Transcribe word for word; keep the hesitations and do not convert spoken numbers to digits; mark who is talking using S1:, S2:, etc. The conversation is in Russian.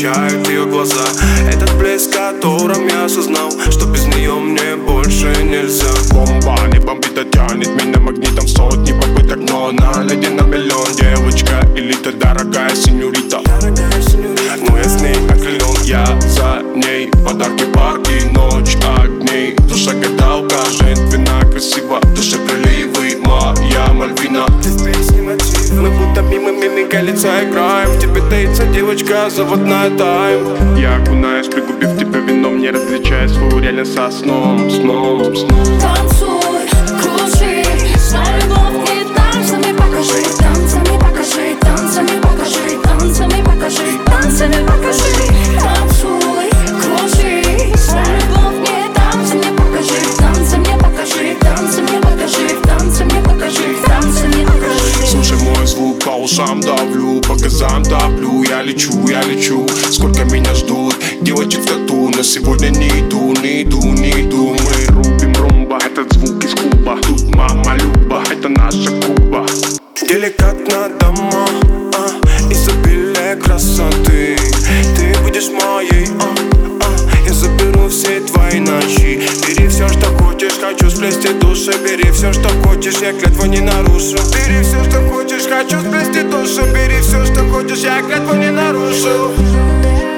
S1: встречают ее глаза. Этот блеск, которым я осознал, что без нее мне больше нельзя.
S2: Бомба не бомбит, а тянет меня магнитом. Сотни попыток, но она леди на миллион. Девочка элита, дорогая сеньорита. Но я с ней окрылен, я за ней. Подарки, парки, ночь огней. Душа гадалка, женственно, красиво. В душе приливы, моя Мальвина.
S1: Ты в песне мотив, мы будто мимо мимика лица играем. В тебе таится девочка, заводная тайм.
S2: Я окунаюсь, пригубив тебя вином, не различая свою реальность со сном, сном, сном.
S3: Танцуй, кружи, знай любовь и танцами покажи. Танцами покажи, танцами покажи, танцами покажи, танцами покажи. Танцуй, кружи, знай любовь и танцами покажи. Танцами покажи, танцами покажи, танцами покажи, танцами покажи.
S2: Слушай мой звук, по ушам давлю, по газам топлю. Я лечу, я лечу, сколько меня ждут девочек в тату. Но сегодня не иду, не иду, не иду. Мы рубим румба, этот звук из клуба. Тут мама Люба, это наша Куба.
S1: Деликатно дома, а, изобилие красоты. Ты будешь моей, а, а, я заберу все твои ночи. Бери все, что хочешь, хочу сплести души. Бери все, что хочешь, я клятву не нарушу. Бери все, что хочешь, хочу сплести души. Бери все, что хочешь, я клятву не нарушу.